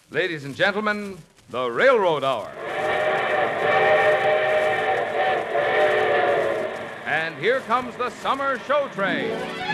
Ladies and gentlemen, the Railroad Hour. And here comes the Summer Show Train.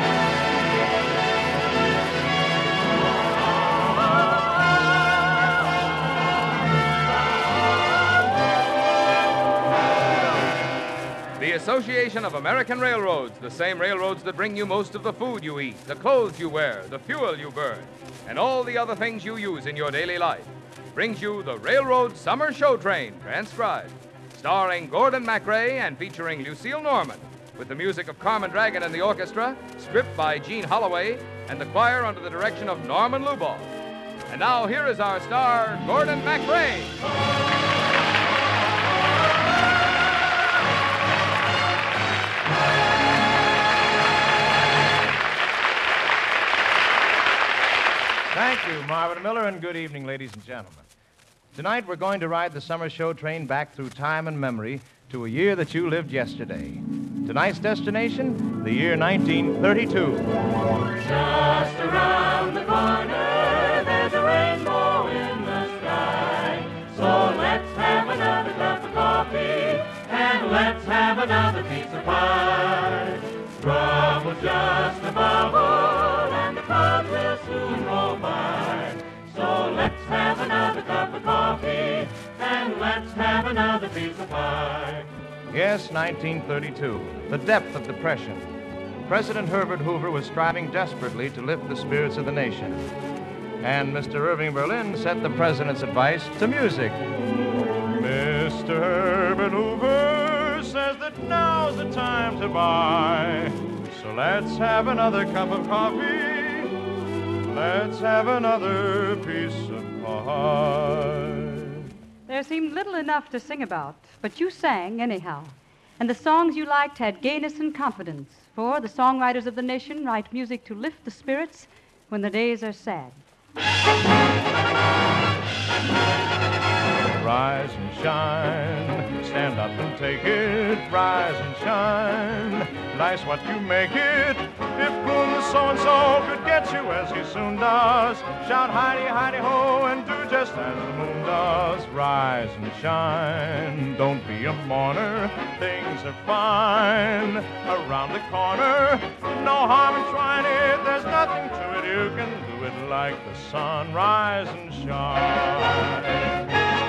The Association of American Railroads, the same railroads that bring you most of the food you eat, the clothes you wear, the fuel you burn, and all the other things you use in your daily life, brings you the Railroad Summer Show Train, transcribed, starring Gordon MacRae and featuring Lucille Norman, with the music of Carmen Dragon and the orchestra, script by Gene Holloway, and the choir under the direction of Norman Luboff. And now here is our star, Gordon MacRae. Thank you, Marvin Miller, and good evening, ladies and gentlemen. Tonight, we're going to ride the Summer Show Train back through time and memory to a year that you lived yesterday. Tonight's destination, the year 1932. Just around the corner, there's a rainbow in the sky. So let's have another cup of coffee, and let's have another piece of pie. Trouble's just a bubble, and the clouds will soon roll by. So let's have another cup of coffee, and let's have another piece of pie. Yes, 1932, the depth of depression. President Herbert Hoover was striving desperately to lift the spirits of the nation. And Mr. Irving Berlin set the president's advice to music. Mr. Herbert Hoover says that now's the time to buy. So let's have another cup of coffee. Let's have another piece of pie. There seemed little enough to sing about, but you sang anyhow. And the songs you liked had gayness and confidence, for the songwriters of the nation write music to lift the spirits when the days are sad. Rise and shine, stand up and take it. Rise and shine, nice what you make it. If Boom so-and-so could get you as he soon does, shout Heidi, Heidi, ho, and do just as the moon does. Rise and shine, don't be a mourner, things are fine around the corner. No harm in trying it, there's nothing to it. You can do it like the sun. Rise and shine.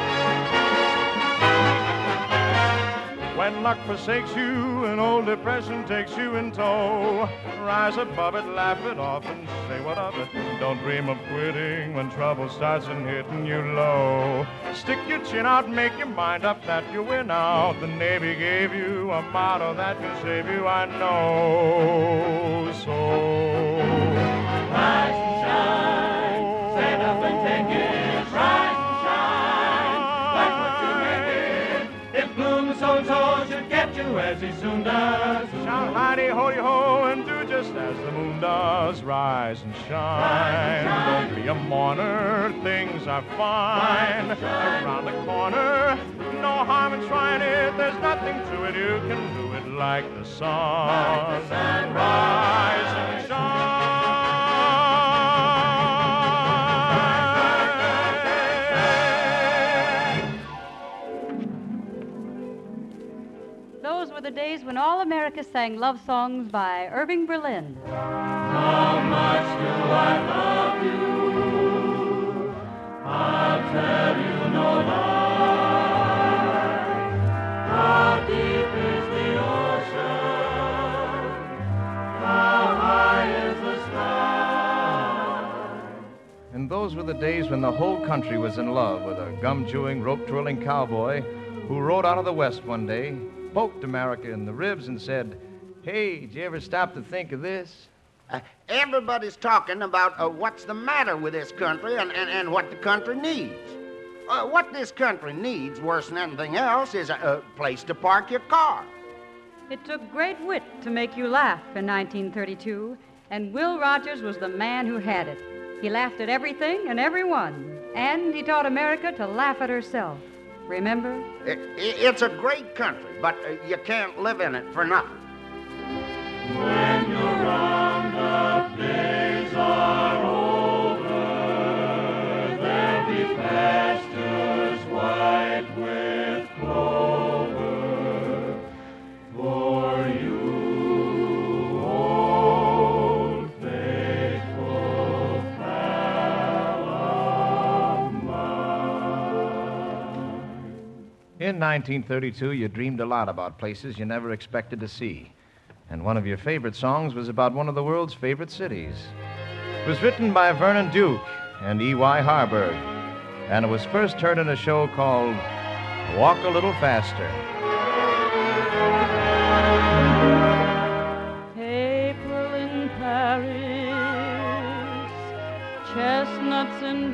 When luck forsakes you and old depression takes you in tow, rise above it, laugh it off, and say what of it. Don't dream of quitting when trouble starts and hitting you low. Stick your chin out, make your mind up that you win out. The Navy gave you a motto that can save you, I know. So rise and shine, stand up and take it. Rise and shine, like what you make it. If gloom so-and-so should get you as he soon does, shout Heidi, hoity, ho, and do just as the moon does. Rise and shine, don't be a mourner, things are fine around the corner. No harm in trying it, there's nothing to it. You can do it like the sun. like the sun. Rise and shine. Those were the days when all America sang love songs by Irving Berlin. How much do I love you? I'll tell you no lie. How deep is the ocean? How high is the sky? And those were the days when the whole country was in love with a gum-chewing, rope-twirling cowboy who rode out of the West one day, poked America in the ribs and said, "Hey, did you ever stop to think of this?" Everybody's talking about what's the matter with this country and what the country needs. What this country needs, worse than anything else, is a place to park your car. It took great wit to make you laugh in 1932, and Will Rogers was the man who had it. He laughed at everything and everyone, and he taught America to laugh at herself. Remember? It's a great country, but you can't live in it for nothing. When your roundup days are over, there'll be In 1932, you dreamed a lot about places you never expected to see. And one of your favorite songs was about one of the world's favorite cities. It was written by Vernon Duke and E.Y. Harburg, and it was first heard in a show called Walk a Little Faster. April in Paris, chestnuts in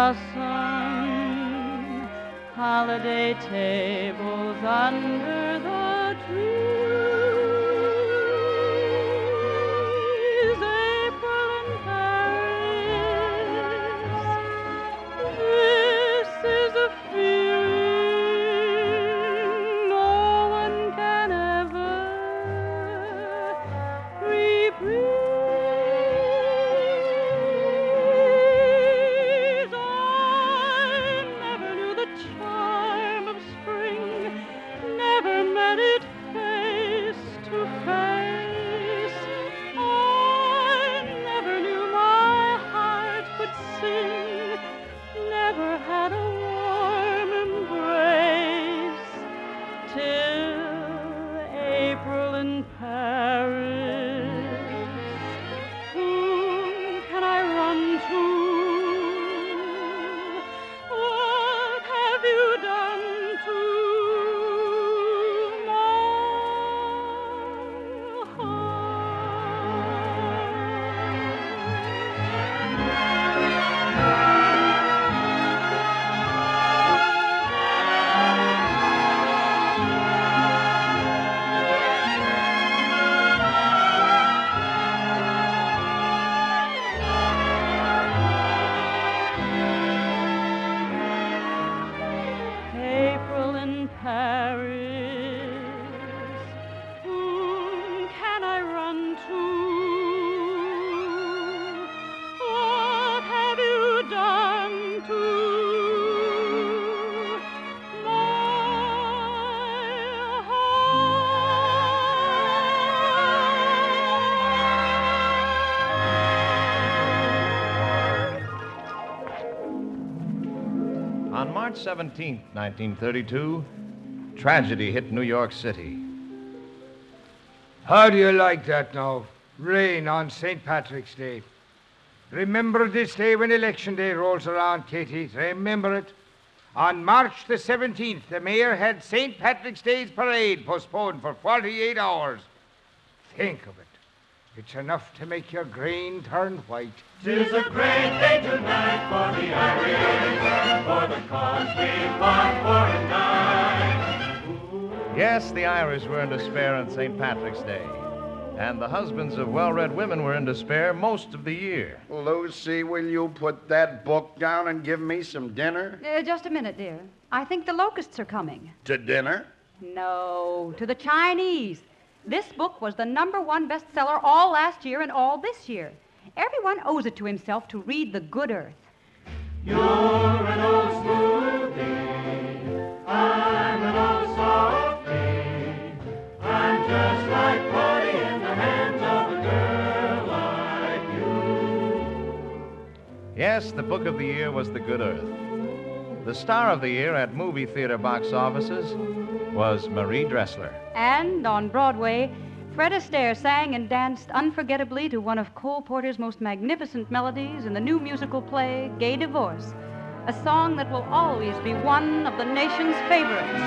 blossom, holiday tables under the trees. April in Paris, this is a feeling no one can ever reprise. I never knew the charm of spring, never met it face to face. I never knew my heart could sing, never had a warm embrace, till April in Paris. Whom can I run to? What have you done to my April in Paris, whom can I run to? What have you done to my On March 17, 1932, tragedy hit New York City. How do you like that now? Rain on St. Patrick's Day. Remember this day when Election Day rolls around, Katie. Remember it. On March the 17th, the mayor had St. Patrick's Day's parade postponed for 48 hours. Think of it. It's enough to make your grain turn white. 'Tis a great day tonight for the Irish, for the cause we fought for tonight. Yes, the Irish were in despair on St. Patrick's Day. And the husbands of well-read women were in despair most of the year. Lucy, will you put that book down and give me some dinner? Just a minute, dear. I think the locusts are coming. To dinner? No, to the Chinese. This book was the #1 bestseller all last year and all this year. Everyone owes it to himself to read The Good Earth. You're an old smoothie, I'm an old softy. I'm just like Polly in the hands of a girl like you. Yes, the book of the year was The Good Earth. The star of the year at movie theater box offices was Marie Dressler. And on Broadway, Fred Astaire sang and danced unforgettably to one of Cole Porter's most magnificent melodies in the new musical play, Gay Divorce, a song that will always be one of the nation's favorites.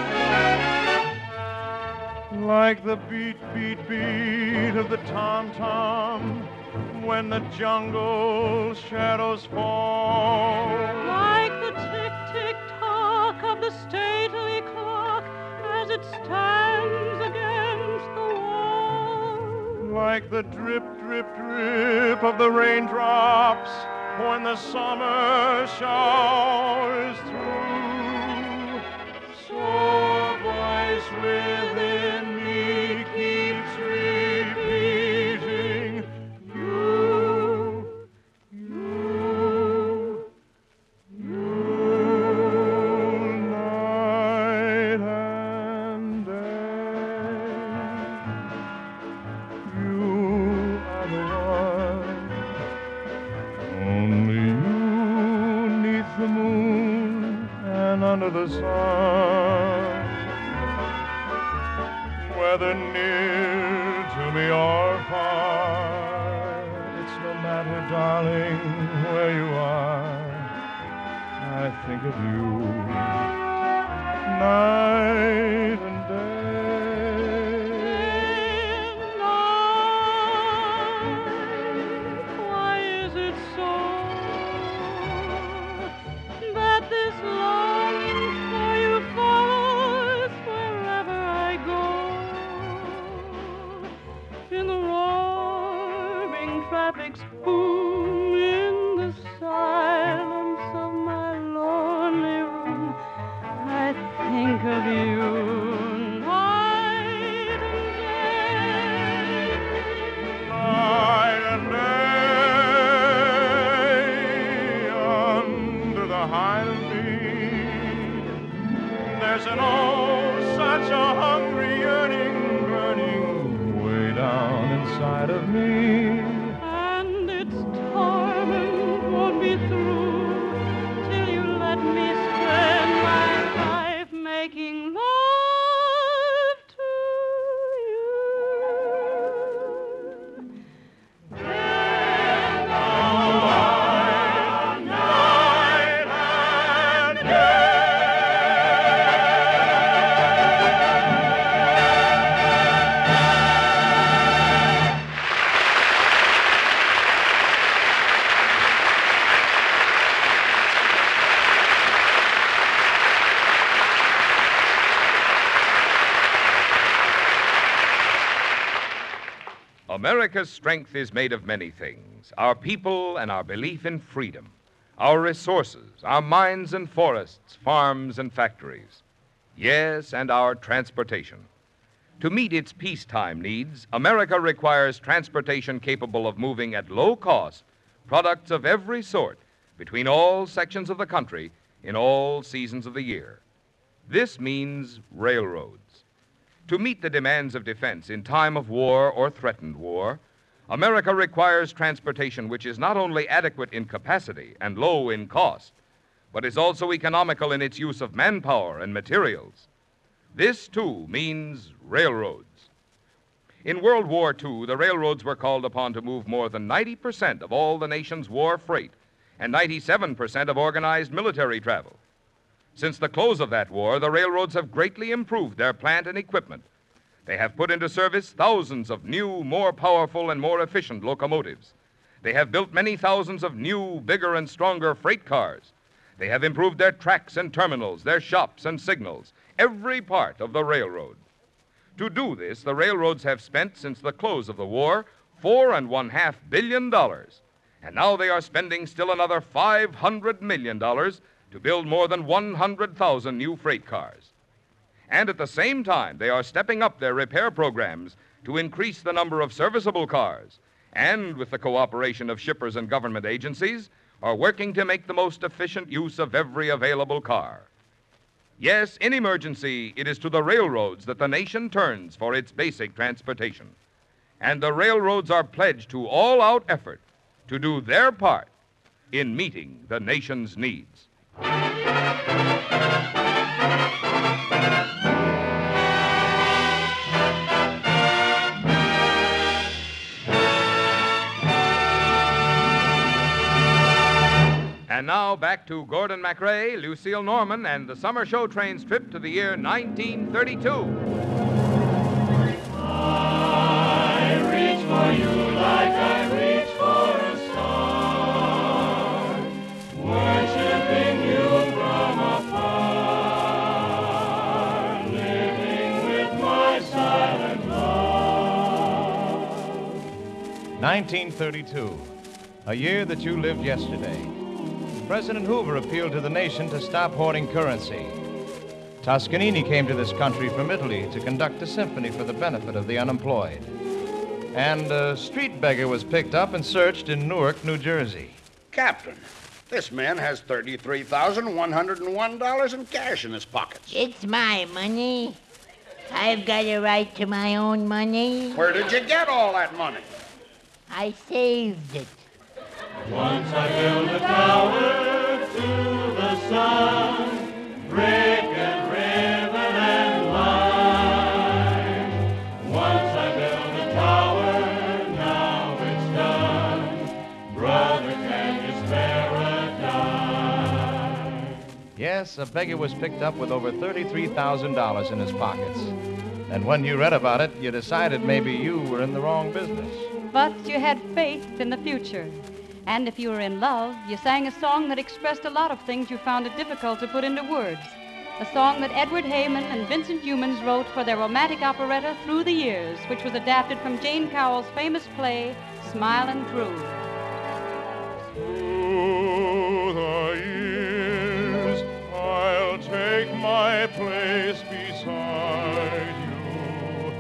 Like the beat, beat, beat of the tom-tom when the jungle shadows fall. Like the tick-tick-tock of the stately clock as it stands against the wall. Like the drip, drip, drip of the raindrops when the summer showers through. So a voice within me keeps repeating, you, night and day. You are the one, only you, 'neath the moon and under the sun. whether near to me or far. It's no matter, darling, where you are. I think of you night and Why is it so that this longing for you follows wherever I go? In the roaring traffic's boom, in the silence of my lonely room, I think of you night and day, under the Highland beam. There's an such a hungry yearning burning way down inside of me. and its torment won't be through till you let me spend my life making love to you. America's strength is made of many things: our people and our belief in freedom, our resources, our mines and forests, farms and factories. Yes, and our transportation. To meet its peacetime needs, America requires transportation capable of moving at low cost products of every sort between all sections of the country in all seasons of the year. This means railroads. To meet the demands of defense in time of war or threatened war, America requires transportation which is not only adequate in capacity and low in cost, but is also economical in its use of manpower and materials. This, too, means railroads. In World War II, the railroads were called upon to move more than 90% of all the nation's war freight and 97% of organized military travel. Since the close of that war, the railroads have greatly improved their plant and equipment. They have put into service thousands of new, more powerful, and more efficient locomotives. They have built many thousands of new, bigger, and stronger freight cars. They have improved their tracks and terminals, their shops and signals, every part of the railroad. To do this, the railroads have spent, since the close of the war, $4.5 billion. And now they are spending still another $500 million to build more than 100,000 new freight cars. And at the same time, they are stepping up their repair programs to increase the number of serviceable cars, and with the cooperation of shippers and government agencies, are working to make the most efficient use of every available car. Yes, in emergency, it is to the railroads that the nation turns for its basic transportation. And the railroads are pledged to all-out effort to do their part in meeting the nation's needs. And now back to Gordon MacRae, Lucille Norman, and the Summer Show Train's trip to the year 1932. I reach for you like I reach for a star, worshiping you from afar, living with my silent love. 1932, a year that you lived yesterday. President Hoover appealed to the nation to stop hoarding currency. Toscanini came to this country from Italy to conduct a symphony for the benefit of the unemployed. And a street beggar was picked up and searched in Newark, New Jersey. Captain, this man has $33,101 in cash in his pockets. It's my money. I've got a right to my own money. Where did you get all that money? I saved it. Once I built a tower to the sun, brick and ribbon and lime. Yes, a beggar was picked up with over $33,000 in his pockets. And when you read about it, you decided maybe you were in the wrong business. But you had faith in the future. And if you were in love, you sang a song that expressed a lot of things you found it difficult to put into words. A song that Edward Heyman and Vincent Youmans wrote for their romantic operetta Through the Years, which was adapted from Jane Cowell's famous play, Smilin' Through. Through the years, I'll take my place beside you,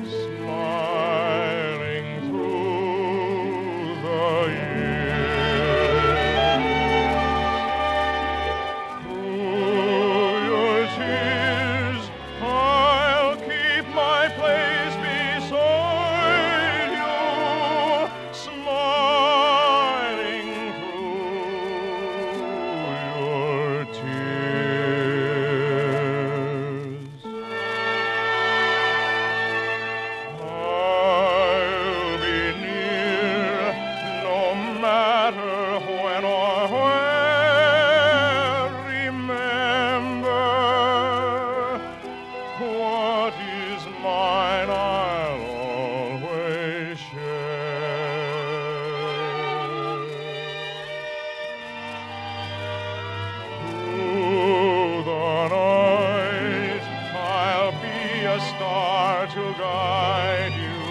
smiling through the years. Through your tears, I'll keep my place beside you, smiling your tears. I'll be near no matter when or where. Remember, what is mine I'll always share. Through the night, I'll be a star to guide you,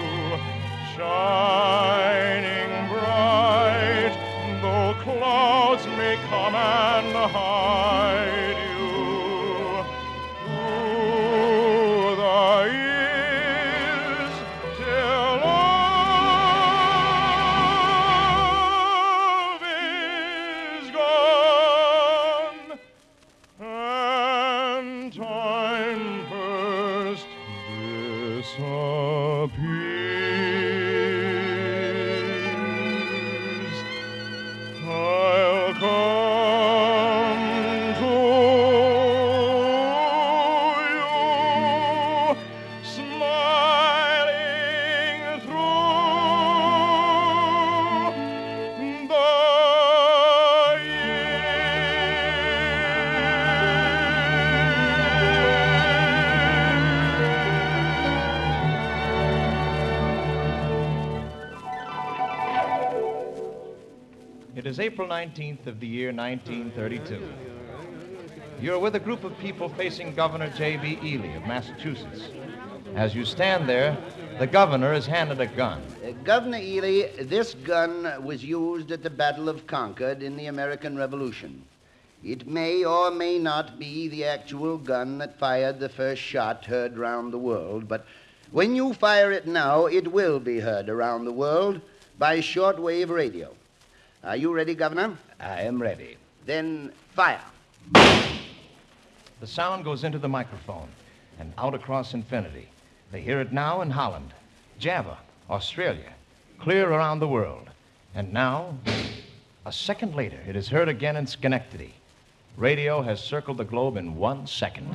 shining bright, though clouds may come and hide you. Through the years, till love is gone and time first disappears, I'll come to you, smiling through the It is April 19th of the year 1932. You're with a group of people facing Governor J.B. Ely of Massachusetts. As you stand there, the governor is handed a gun. Governor Ely, this gun was used at the Battle of Concord in the American Revolution. It may or may not be the actual gun that fired the first shot heard around the world, but when you fire it now, it will be heard around the world by shortwave radio. Are you ready, Governor? I am ready. Then fire. The sound goes into the microphone and out across infinity. They hear it now in Holland, Java, Australia, clear around the world. And now, a second later, it is heard again in Schenectady. Radio has circled the globe in 1 second.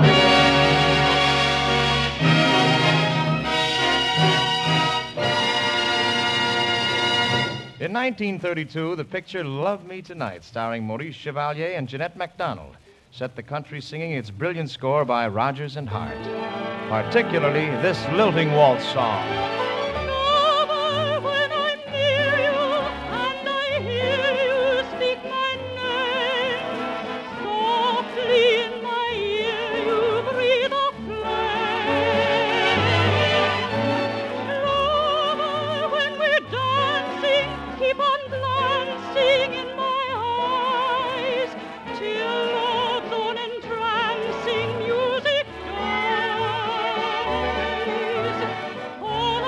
In 1932, the picture Love Me Tonight, starring Maurice Chevalier and Jeanette MacDonald, set the country singing its brilliant score by Rodgers and Hart, particularly this lilting waltz song. When I'm near you and I hear you speak my name, softly in my ear you breathe a flame. Lover, when we're dancing, keep on glancing in my eyes till love's own entrancing music dies. All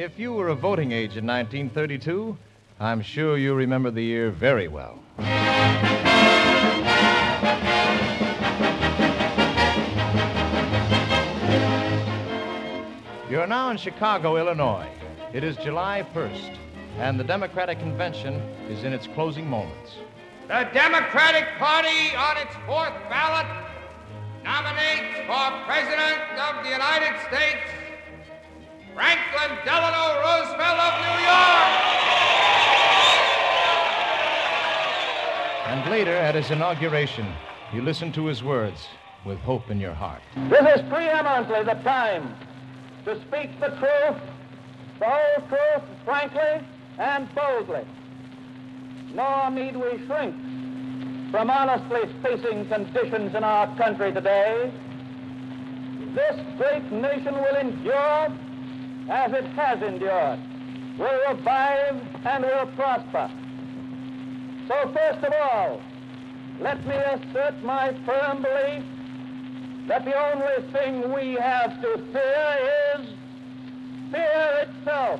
If you were of voting age in 1932, I'm sure you remember the year very well. You're now in Chicago, Illinois. It is July 1st, and the Democratic Convention is in its closing moments. The Democratic Party, on its fourth ballot, nominates for President of the United States Franklin Delano Roosevelt of New York. And later, at his inauguration, you listen to his words with hope in your heart. This is preeminently the time to speak the truth, the whole truth, frankly and boldly. Nor need we shrink from honestly facing conditions in our country today. This great nation will endure as it has endured, will revive and will prosper. So first of all, let me assert my firm belief that the only thing we have to fear is fear itself.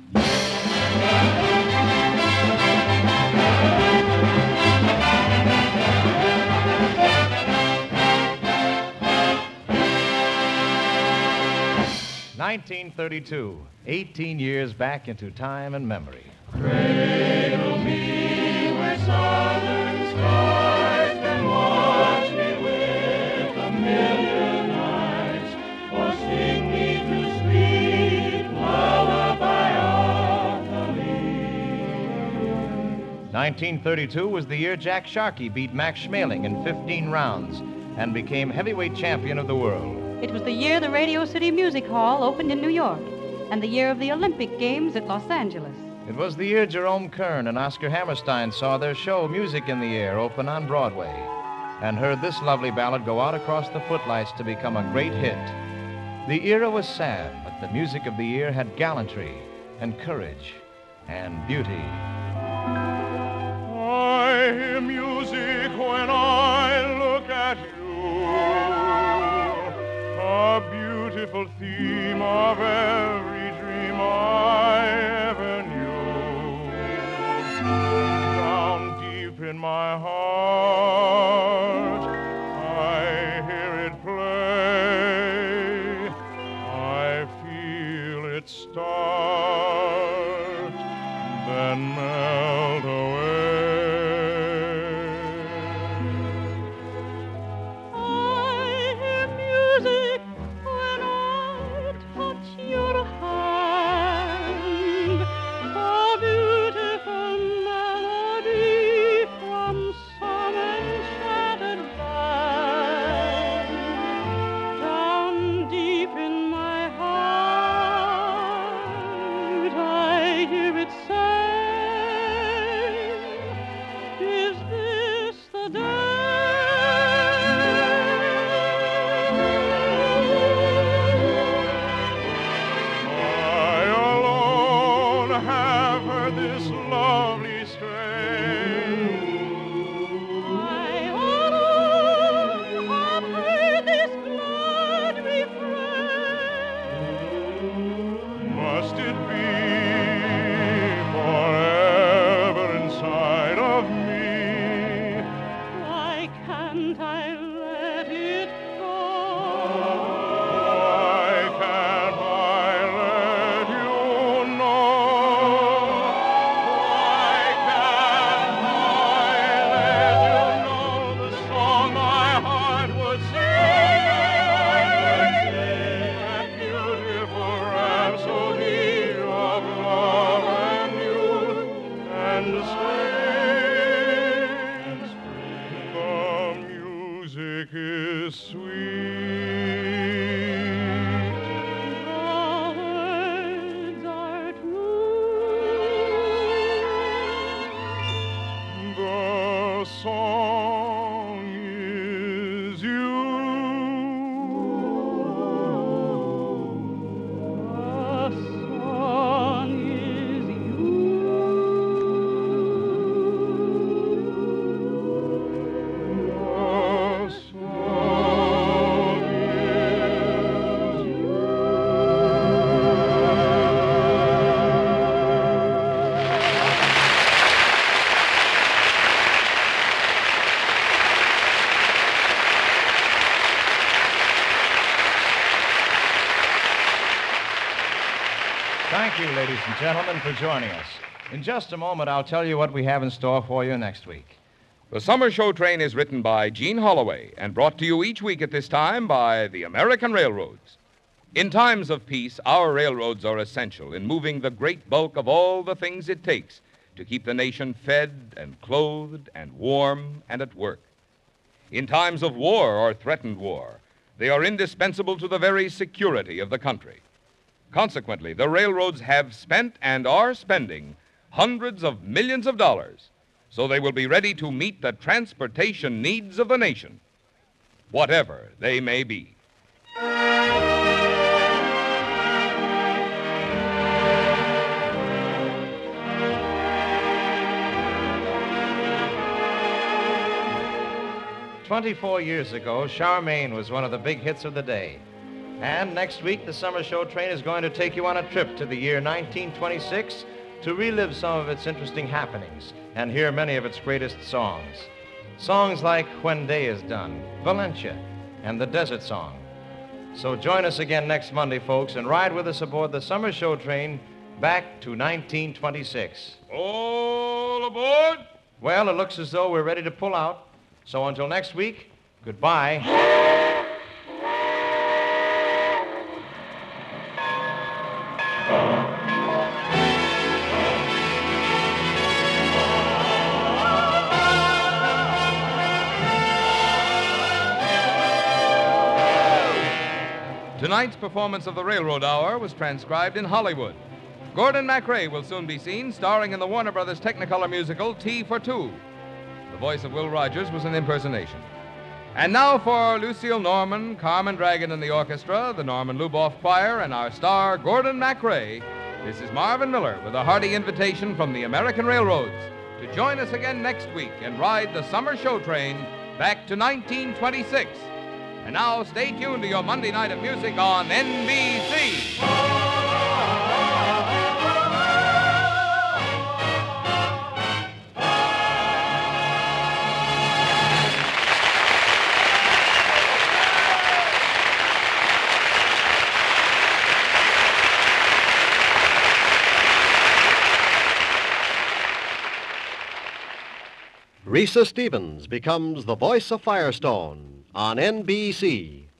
1932, 18 years back into time and memory. Cradle me where southern skies can watch me with a million eyes, or sing me to sleep, lullaby of the leaves. 1932 was the year Jack Sharkey beat Max Schmeling in 15 rounds and became heavyweight champion of the world. It was the year the Radio City Music Hall opened in New York, and the year of the Olympic Games at Los Angeles. It was the year Jerome Kern and Oscar Hammerstein saw their show Music in the Air open on Broadway and heard this lovely ballad go out across the footlights to become a great hit. The era was sad, but the music of the year had gallantry and courage and beauty. I hear music when I look at you, a beautiful theme of every dream I ever knew. Down deep in my heart, I hear it play. I feel it start, then melt away. Thank you, ladies and gentlemen, for joining us. In just a moment, I'll tell you what we have in store for you next week. The Summer Show Train is written by Gene Holloway and brought to you each week at this time by the American Railroads. In times of peace, our railroads are essential in moving the great bulk of all the things it takes to keep the nation fed and clothed and warm and at work. In times of war or threatened war, they are indispensable to the very security of the country. Consequently, the railroads have spent and are spending hundreds of millions of dollars, so they will be ready to meet the transportation needs of the nation, whatever they may be. 24 years ago, Charmaine was one of the big hits of the day. And next week, the Summer Show Train is going to take you on a trip to the year 1926 to relive some of its interesting happenings and hear many of its greatest songs. Songs like When Day Is Done, Valencia, and the Desert Song. So join us again next Monday, folks, and ride with us aboard the Summer Show Train back to 1926. All aboard! Well, it looks as though we're ready to pull out. So until next week, goodbye. Tonight's performance of the Railroad Hour was transcribed in Hollywood. Gordon MacRae will soon be seen starring in the Warner Brothers Technicolor musical Tea for Two. The voice of Will Rogers was an impersonation. And now for Lucille Norman, Carmen Dragon and the orchestra, the Norman Luboff Choir, and our star, Gordon MacRae, this is Marvin Miller with a hearty invitation from the American Railroads to join us again next week and ride the Summer Show Train back to 1926. And now stay tuned to your Monday night of music on NBC. Risa Stevens becomes the voice of Firestone on NBC.